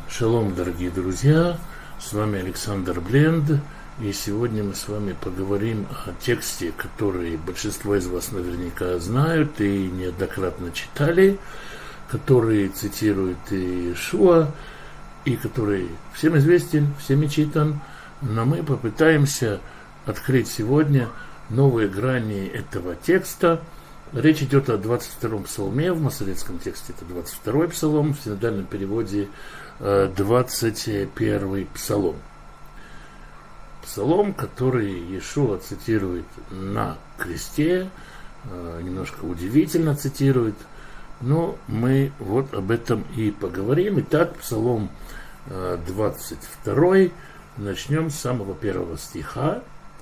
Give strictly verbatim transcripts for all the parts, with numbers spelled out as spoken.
Шалом, дорогие друзья, с вами Александр Бленд, и сегодня мы с вами поговорим о тексте, который большинство из вас наверняка знают и неоднократно читали, который цитирует Иешуа, и который всем известен, всеми читан, но мы попытаемся открыть сегодня новые грани этого текста. Речь идет о двадцать втором псалме, в масоретском тексте это двадцать второй псалом, в синодальном переводе двадцать первый псалом. Псалом, который Иешуа цитирует на кресте, немножко удивительно цитирует, но мы вот об этом и поговорим. Итак, псалом двадцать второй, начнем с самого первого стиха.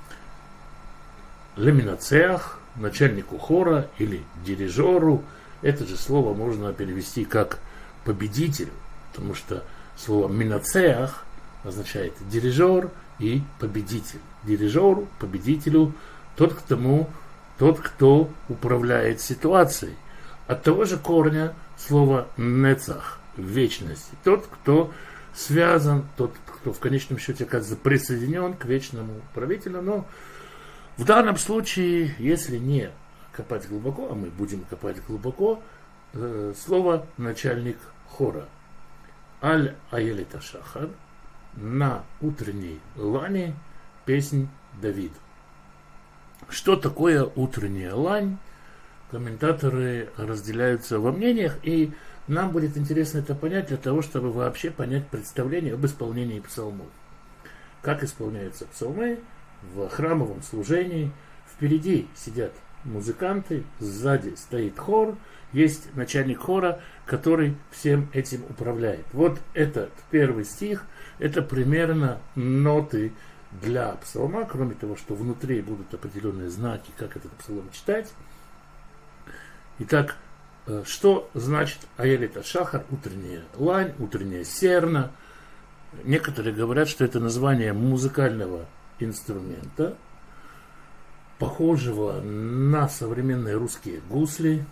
Леминацеах, начальнику хора или дирижеру, это же слово можно перевести как победителю, потому что слово минацеах означает дирижер и победитель. Дирижеру, победителю, тот, к тому, тот, кто управляет ситуацией. От того же корня слова нецах, вечность. Тот, кто связан, тот, кто в конечном счете оказывается присоединен к вечному правителю. Но в данном случае, если не копать глубоко, а мы будем копать глубоко, э, слово начальник хора. Аль Аелит Ашахар, на утренней лане, песнь Давида. Что такое утренняя лань? Комментаторы разделяются во мнениях, и нам будет интересно это понять для того, чтобы вообще понять представление об исполнении псалмов. Как исполняются псалмы в храмовом служении? Впереди сидят музыканты, сзади стоит хор, есть начальник хора, который всем этим управляет. Вот этот первый стих, это примерно ноты для псалма, кроме того, что внутри будут определенные знаки, как этот псалом читать. Итак, что значит Аелит Ашахар, утренняя лань, утренняя серна? Некоторые говорят, что это название музыкального инструмента, похожего на современные русские гусли.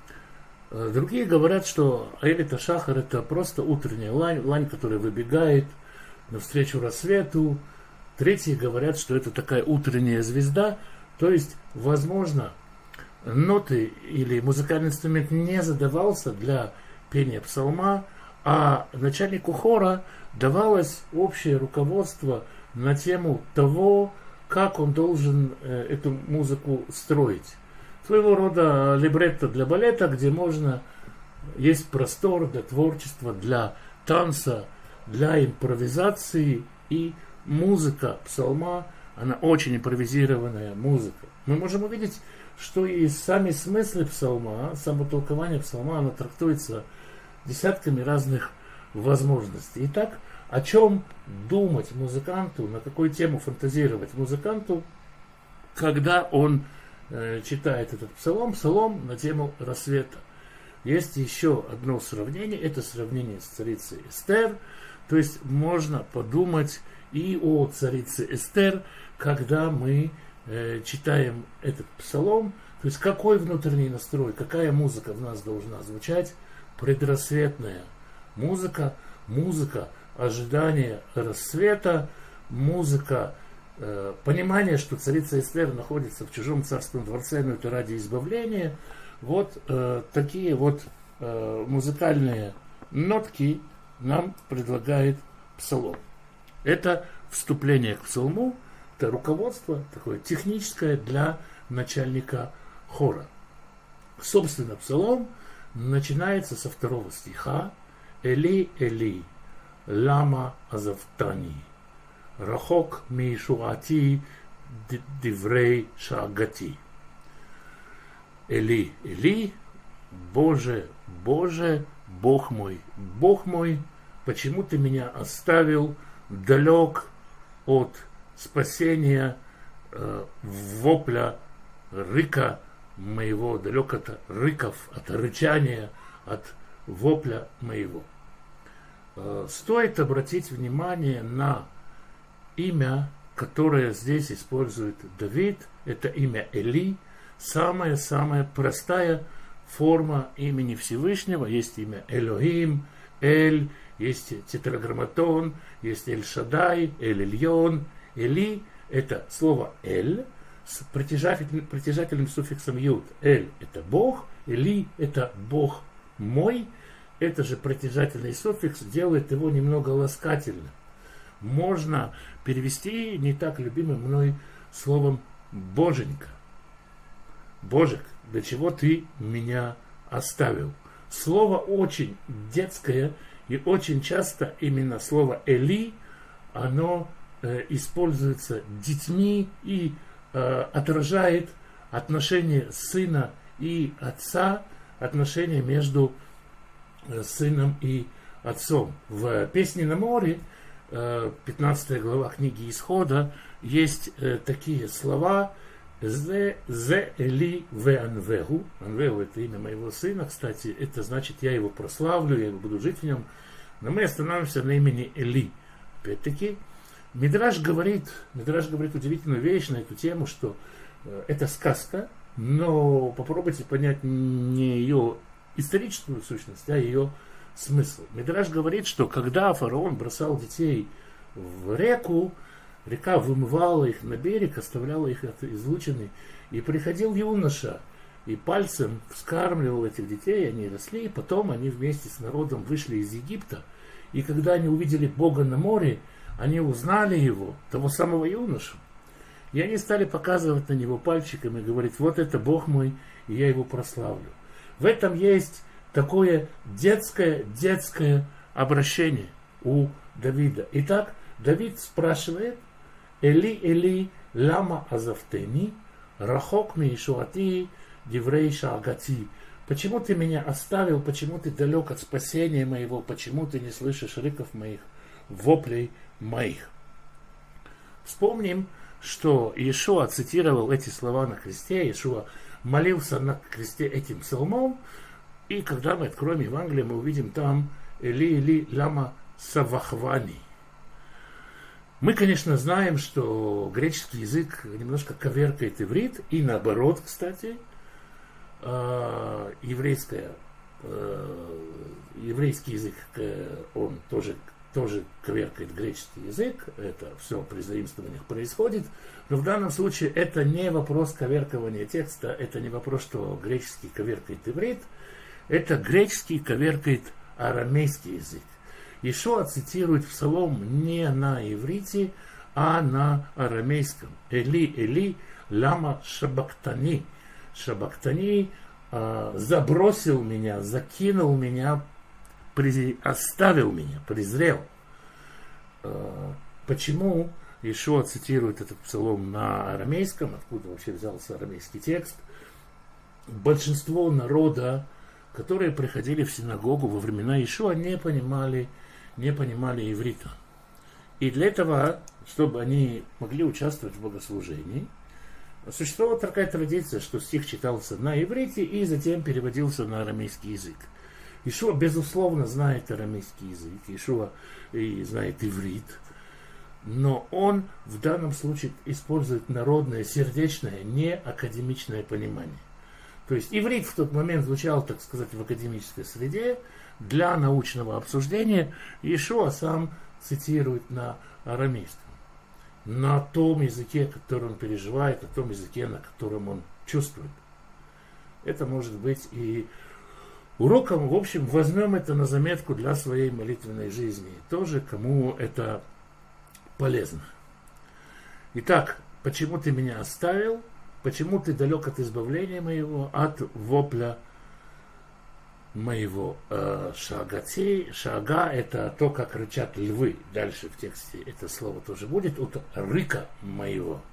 Другие говорят, что Аелит Ашахар это просто утренняя лань, лань, которая выбегает навстречу рассвету. Третьи говорят, что это такая утренняя звезда, то есть, возможно, ноты или музыкальный инструмент не задавался для пения псалма, а начальнику хора давалось общее руководство на тему того, как он должен э, эту музыку строить. Своего рода либретто для балета, где можно, есть простор для творчества, для танца, для импровизации, и музыка псалма, она очень импровизированная музыка. Мы можем увидеть, что и сами смыслы псалма, само толкование псалма, оно трактуется десятками разных возможностей. Итак, о чем думать музыканту, на какую тему фантазировать музыканту, когда он э, читает этот псалом, псалом на тему рассвета. Есть еще одно сравнение, это сравнение с царицей Эстер, то есть можно подумать и о царице Эстер, когда мы э, читаем этот псалом, то есть какой внутренний настрой, какая музыка в нас должна звучать, предрассветная музыка, музыка ожидания рассвета, музыка э, понимания, что царица Эстер находится в чужом царственном дворце, но это ради избавления. Вот э, такие вот э, музыкальные нотки нам предлагает псалом. Это вступление к псалму, это руководство такое техническое для начальника хора. Собственно, псалом начинается со второго стиха. Эли, Эли, лама азавтани, рахок мишуати диврей шагати. Эли, Эли, Боже, Боже, Бог мой, Бог мой, почему ты меня оставил далек от спасения, э, вопля, рыка моего, далек от рыков, от рычания, от вопля моего. Э, стоит обратить внимание на имя, которое здесь использует Давид, это имя Эли, самая-самая простая форма имени Всевышнего. Есть имя Элохим, Эль, есть тетраграмматон, есть Эль-Шадай, Эль-Эльон. Эли – это слово «эль» с притяжательным, притяжательным суффиксом «юд». «Эль» – это Бог, «Эли» – это Бог мой. Это же притяжательный суффикс делает его немного ласкательным. Можно перевести не так любимым мной словом «боженька». Божек, для чего ты меня оставил? Слово очень детское, и очень часто именно слово «эли», оно э, используется детьми и э, отражает отношения сына и отца, отношения между э, сыном и отцом. В «Песне на море», э, пятнадцатая глава книги Исхода, есть э, такие слова: «Зе, зе эли ве анвегу». Анвегу – это имя моего сына, кстати. Это значит, я его прославлю, я буду жить в нем. Но мы остановимся на имени Эли. Опять-таки, Мидраш говорит, Мидраш говорит удивительную вещь на эту тему, что э, это сказка, но попробуйте понять не ее историческую сущность, а ее смысл. Мидраш говорит, что когда фараон бросал детей в реку, река вымывала их на берег, оставляла их от излучины, и приходил юноша, и пальцем вскармливал этих детей, они росли, и потом они вместе с народом вышли из Египта, и когда они увидели Бога на море, они узнали его, того самого юношу, и они стали показывать на него пальчиком и говорить: вот это Бог мой, и я его прославлю. В этом есть такое детское, детское обращение у Давида. Итак, Давид спрашивает: Эли, Эли, лама азавтени, рахок ми ишуати, диврей шаагати. Почему ты меня оставил, почему ты далек от спасения моего, почему ты не слышишь рыков моих, воплей моих? Вспомним, что Иешуа цитировал эти слова на кресте, Иешуа молился на кресте этим псалмом, и когда мы откроем Евангелие, мы увидим там Эли, Эли, лама савахвани. Мы, конечно, знаем, что греческий язык немножко коверкает иврит, и наоборот, кстати, еврейская, еврейский язык, он тоже, тоже коверкает греческий язык, это все при заимствованиях происходит, но в данном случае это не вопрос коверкования текста, это не вопрос, что греческий коверкает иврит, это греческий коверкает арамейский язык. Иешуа цитирует псалом не на иврите, а на арамейском. Эли, Эли, лама шабактани. Шабактани э, забросил меня, закинул меня, при, оставил меня, презрел. Э, почему Иешуа цитирует этот псалом на арамейском? Откуда вообще взялся арамейский текст? Большинство народа, которые приходили в синагогу во времена Иешуа, не понимали не понимали иврита. И для этого, чтобы они могли участвовать в богослужении, существовала такая традиция, что стих читался на иврите и затем переводился на арамейский язык. Иешуа, безусловно, знает арамейский язык, Иешуа и знает иврит, но он в данном случае использует народное, сердечное, не академичное понимание. То есть иврит в тот момент звучал, так сказать, в академической среде. Для научного обсуждения Иешуа сам цитирует на арамейском, на том языке, который он переживает, на том языке, на котором он чувствует. Это может быть и уроком. В общем, возьмем это на заметку для своей молитвенной жизни. Тоже, кому это полезно. Итак, почему ты меня оставил? Почему ты далек от избавления моего, от вопля моего? Шаагати, шага – это то, как рычат львы. Дальше в тексте это слово тоже будет. От рыка моего.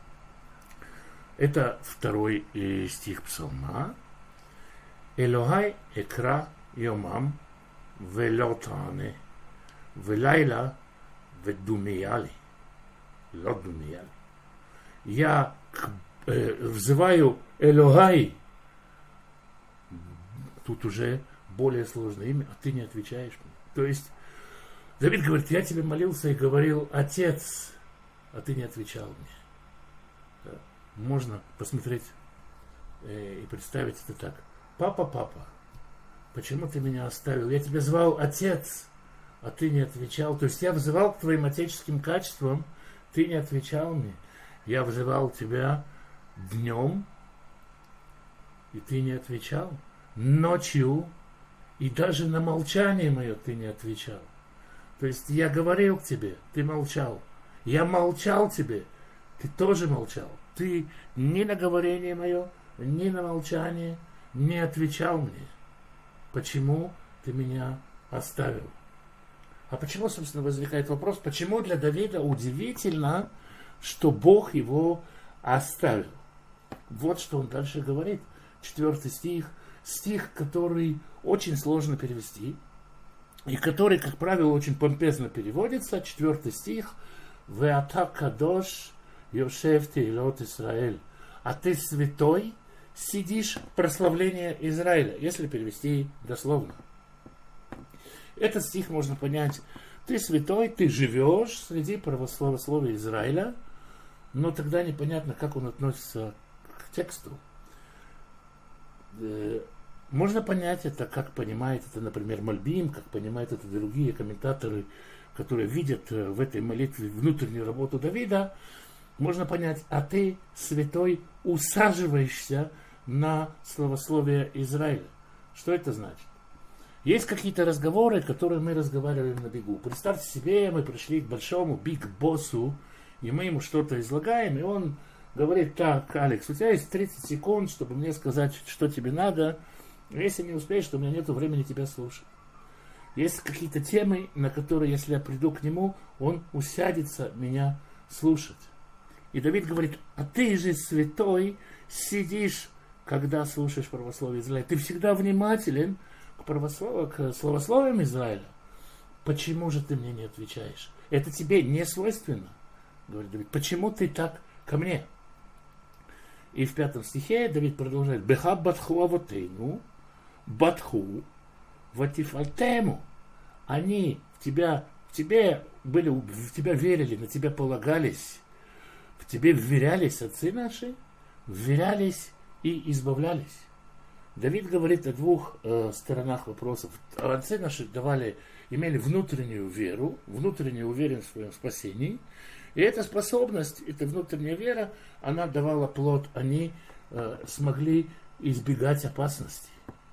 Это второй стих псалма. Элохай экра йомам велотане велайла ведумияли. Лодумияли. Я э, взываю Элохай. Тут уже более сложное имя, а ты не отвечаешь мне. То есть Давид говорит: я тебе молился и говорил: Отец, а ты не отвечал мне. Да. Можно посмотреть э, и представить это так: папа, папа, почему ты меня оставил? Я тебя звал Отец, а ты не отвечал. То есть я взывал к твоим отеческим качествам, ты не отвечал мне. Я взывал тебя днем, и ты не отвечал. Ночью, и даже на молчание мое ты не отвечал. То есть я говорил к тебе, ты молчал. Я молчал тебе, ты тоже молчал. Ты ни на говорение мое, ни на молчание не отвечал мне. Почему ты меня оставил? А почему, собственно, возникает вопрос, почему для Давида удивительно, что Бог его оставил? Вот что он дальше говорит. Четвертый стих. Стих, который очень сложно перевести, и который, как правило, очень помпезно переводится. Четвертый стих. «Веата кадош йошев теилот Исраэль». А ты святой, сидишь в прославлении Израиля, если перевести дословно. Этот стих можно понять. Ты святой, ты живешь среди православия Израиля, но тогда непонятно, как он относится к тексту. Можно понять это, как понимает это, например, Мальбим, как понимают это другие комментаторы, которые видят в этой молитве внутреннюю работу Давида. Можно понять, а ты, святой, усаживаешься на славословие Израиля. Что это значит? Есть какие-то разговоры, которые мы разговариваем на бегу. Представьте себе, мы пришли к большому биг-боссу, и мы ему что-то излагаем, и он говорит: так, Алекс, у тебя есть тридцать секунд, чтобы мне сказать, что тебе надо. Если не успеешь, то у меня нет времени тебя слушать. Есть какие-то темы, на которые, если я приду к нему, он усядется меня слушать. И Давид говорит: а ты же святой, сидишь, когда слушаешь правословие Израиля. Ты всегда внимателен к, правослов... к словословиям Израиля. Почему же ты мне не отвечаешь? Это тебе не свойственно, говорит Давид. Почему ты так ко мне? И в пятом стихе Давид продолжает: «Беха батху авотейну, батху ватифальтему». Они в тебя, в тебе были, в тебя верили, на тебя полагались, в тебе вверялись отцы наши, вверялись и избавлялись. Давид говорит о двух э, сторонах вопросов. Отцы наши давали, имели внутреннюю веру, внутреннюю уверенность в своем спасении. И эта способность, эта внутренняя вера, она давала плод. Они э, смогли избегать опасностей.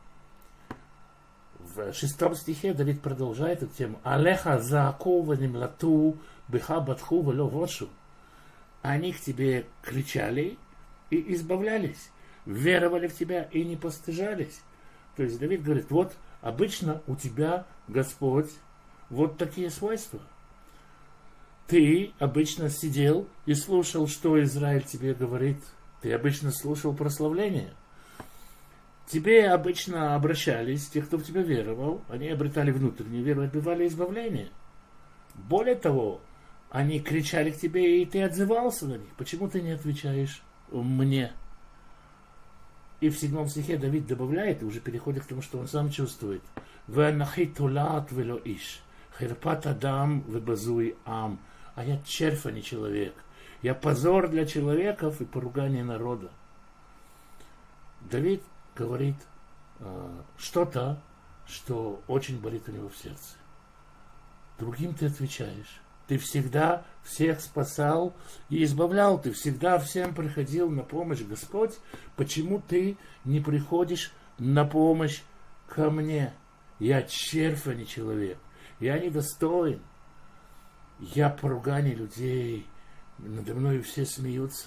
В шестом стихе Давид продолжает эту тему. «Алеха зааку ванимлату беха батху вело вошу». Они к тебе кричали и избавлялись, веровали в тебя и не постыжались. То есть Давид говорит: вот обычно у тебя, Господь, вот такие свойства. Ты обычно сидел и слушал, что Израиль тебе говорит. Ты обычно слушал прославление. Тебе обычно обращались те, кто в тебя веровал. Они обретали внутреннюю веру, отбивали избавление. Более того, они кричали к тебе, и ты отзывался на них. Почему ты не отвечаешь мне? И в седьмом стихе Давид добавляет, и уже переходит к тому, что он сам чувствует. «Вэнахи тулат вело иш, хирпат адам вебазуй ам». А я червь, а не человек. Я позор для человеков и поругание народа. Давид говорит э, что-то, что очень болит у него в сердце. Другим ты отвечаешь. Ты всегда всех спасал и избавлял. Ты всегда всем приходил на помощь, Господь. Почему ты не приходишь на помощь ко мне? Я червь, а не человек. Я недостоин. Я поругание людей. Надо мной все смеются.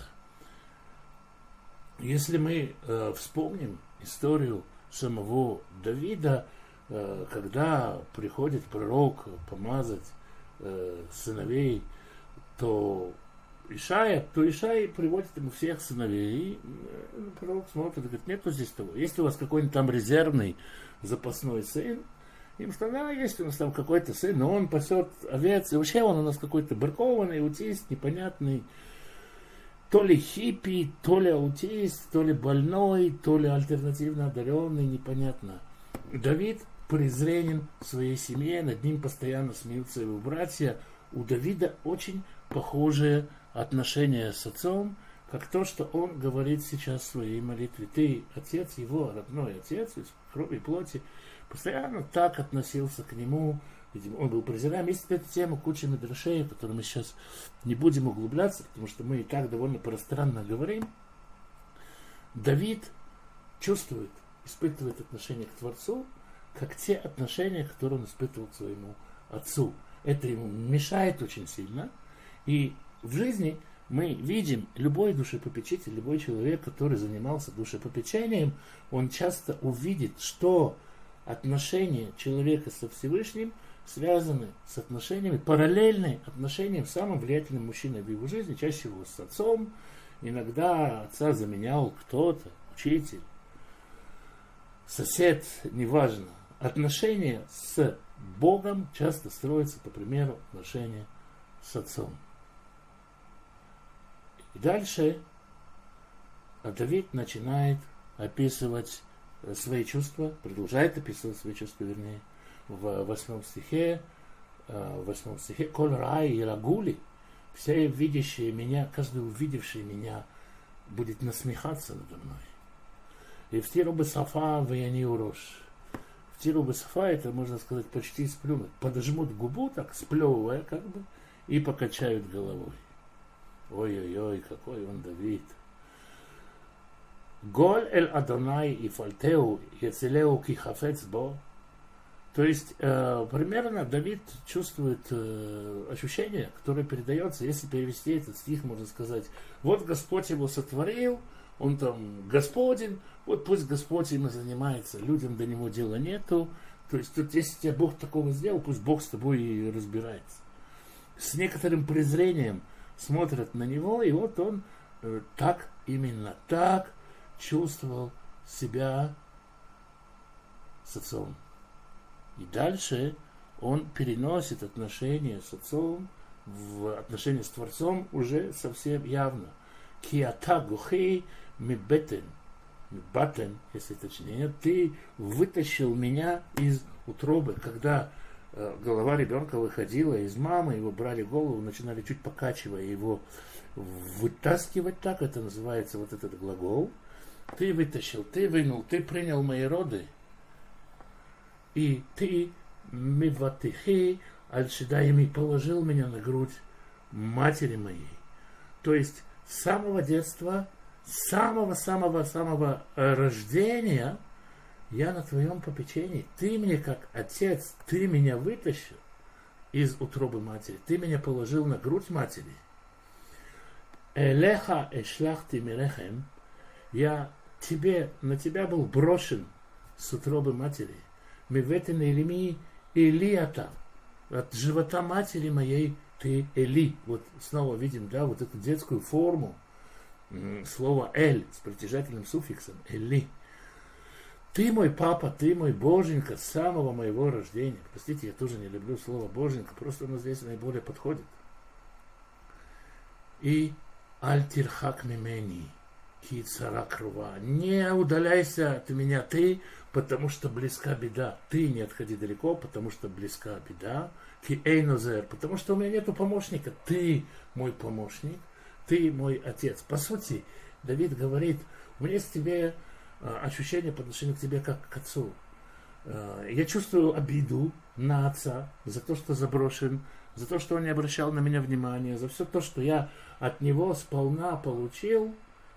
Если мы э, вспомним историю самого Давида, э, когда приходит пророк помазать э, сыновей, то Ишая, то Ишай приводит ему всех сыновей. И пророк смотрит и говорит: нету здесь того. Есть у вас какой-нибудь там резервный запасной сын? Им сказали: да, есть у нас там какой-то сын, но он пасет овец. И вообще он у нас какой-то бракованный, аутист, непонятный. То ли хиппи, то ли аутист, то ли больной, то ли альтернативно одаренный, непонятно. Давид презренен в своей семье, над ним постоянно смеются его братья. У Давида очень похожие отношения с отцом, как то, что он говорит сейчас в своей молитве. Ты, отец его, родной отец, из крови и плоти, постоянно так относился к нему. Видимо, он был презираем. Есть эту тему куча мидрашей, в которую мы сейчас не будем углубляться, потому что мы и так довольно пространно говорим. Давид чувствует, испытывает отношение к Творцу, как те отношения, которые он испытывал к своему отцу. Это ему мешает очень сильно. И в жизни мы видим, любой душепопечитель, любой человек, который занимался душепопечением, он часто увидит, что отношения человека со Всевышним связаны с отношениями, параллельны отношениям с самым влиятельным мужчиной в его жизни, чаще всего с отцом. Иногда отца заменял кто-то, учитель, сосед, неважно. Отношения с Богом часто строятся, по примеру, отношения с отцом. И дальше Давид начинает описывать свои чувства, продолжает описывать свои чувства, вернее, в восьмом стихе, в восьмом стихе, «Коль рай и рагули», все видящие меня, каждый увидевший меня будет насмехаться надо мной. И в тиру бесафа ваяни урош. В тиру бесафа, это, можно сказать, почти сплюнуть. Подожмут губу, так, сплевывая, как бы, и покачают головой. Ой-ой-ой, какой он Давид. Голь эль Адонай и фальтеу яцелеу ки хафец бо. То есть, э, примерно Давид чувствует э, ощущение, которое передается, если перевести этот стих, можно сказать, вот Господь его сотворил, он там Господин, вот пусть Господь им и занимается, людям до него дела нету. То есть, тут, если тебе Бог такого сделал, пусть Бог с тобой и разбирается. С некоторым презрением смотрят на него, и вот он э, так, именно так чувствовал себя с отцом. И дальше он переносит отношения с отцом в отношения с Творцом уже совсем явно. Киата гухей мибетен, мибатен, если точнее, ты вытащил меня из утробы. Когда э, голова ребенка выходила из мамы, его брали голову, начинали чуть покачивая его вытаскивать, так это называется вот этот глагол. Ты вытащил, ты вынул, ты принял мои роды. И ты, миватихи, аль-шидаими, положил меня на грудь матери моей. То есть с самого детства, с самого-самого-самого рождения я на твоем попечении. Ты мне как отец, ты меня вытащил из утробы матери. Ты меня положил на грудь матери. Элеха эшлахти мирехем. Я тебе, на тебя был брошен с утробы матери. Миветен элими Элиата. От живота матери моей ты Эли. Вот снова видим, да, вот эту детскую форму слова Эль с притяжательным суффиксом Эли. Ты мой папа, ты мой боженька с самого моего рождения. Простите, я тоже не люблю слово боженька, просто оно здесь наиболее подходит. И Аль-Тирхак мимени. Не удаляйся от меня ты, потому что близка беда. Ты не отходи далеко, потому что близка беда. Ки эйнозер, потому что у меня нету помощника. Ты мой помощник, ты мой отец. По сути, Давид говорит, у меня есть к тебе ощущение по отношению к тебе как к отцу. Я чувствую обиду на отца за то, что заброшен, за то, что он не обращал на меня внимания, за все то, что я от него сполна получил.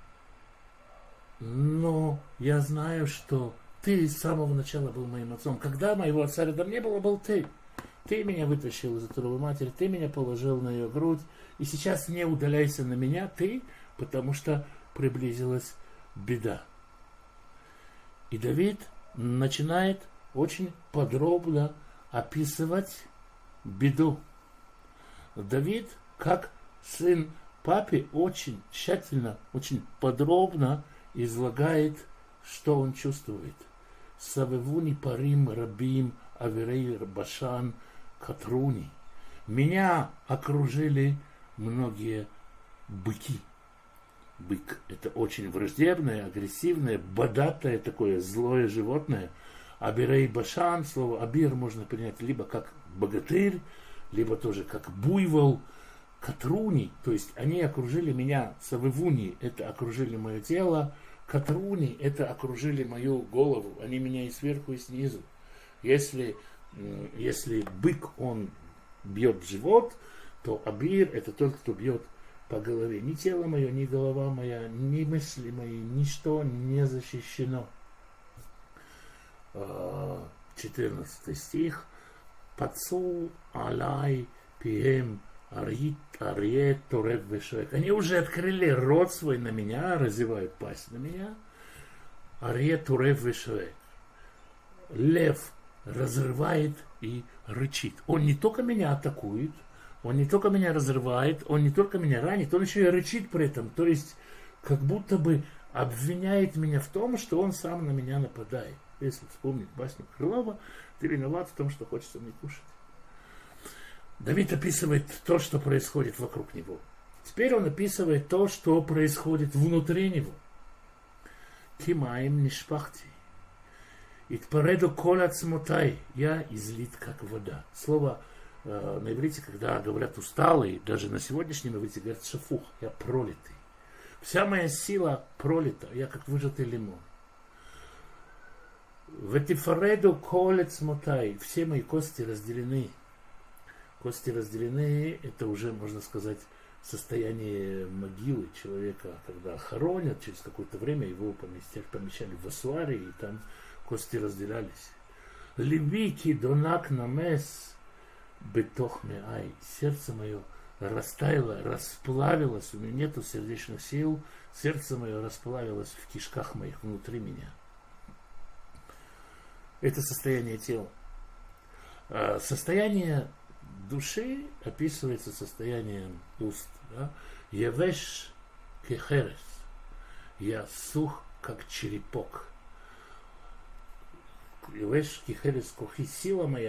Но я знаю, что ты с самого начала был моим отцом. Когда моего отца рядом не было, был ты. Ты меня вытащил из утробы матери, ты меня положил на ее грудь. И сейчас не удаляйся на меня, ты, потому что приблизилась беда. И Давид начинает очень подробно описывать беду. Давид, как сын папе, очень тщательно, очень подробно излагает, что он чувствует. Савевуни парим рабим аверей башан катруни. Меня окружили многие быки. Бык – это очень враждебное, агрессивное, бодатое такое злое животное. Абирей башан, слово абир можно принять либо как богатырь, либо тоже как буйвол. Катруни, то есть они окружили меня, савевуни, это окружили мое тело, катруни, это окружили мою голову, они меня и сверху, и снизу. Если Если бык, он бьет в живот, то Абир это тот, кто бьет по голове. Ни тело мое, ни голова моя, ни мысли мои, ничто не защищено. четырнадцатый стих. Пацу алай пием арит арье торев вешек. Они уже открыли рот свой на меня, разевают пасть на меня. Арье торев вешек. Лев разрывает и рычит. Он не только меня атакует, он не только меня разрывает, он не только меня ранит, он еще и рычит при этом. То есть, как будто бы обвиняет меня в том, что он сам на меня нападает. Если вспомнить басню Крылова, ты виноват в том, что хочется мне кушать. Давид описывает то, что происходит вокруг него. Теперь он описывает то, что происходит внутри него. Кимаем нишпахти. Итпареду кол ацмотай. Я излит, как вода. Слово э, на иврите, когда говорят усталый, даже на сегодняшнем иврите говорят шафух. Я пролитый. Вся моя сила пролита. Я как выжатый лимон. Ветифареду кол ацмотай. Все мои кости разделены. Кости разделены, это уже, можно сказать, состояние могилы человека, когда хоронят, через какое-то время его поместили, помещали в асуаре, и там кости разделялись. Левики донак намес бетох меай. Сердце мое растаяло, расплавилось, у меня нету сердечных сил, сердце мое расплавилось в кишках моих внутри меня. Это состояние тела. Состояние души описывается состоянием уст. Да? Явеш кехерес. Я сух, как черепок. Явеш кехерес кухи. Сила моя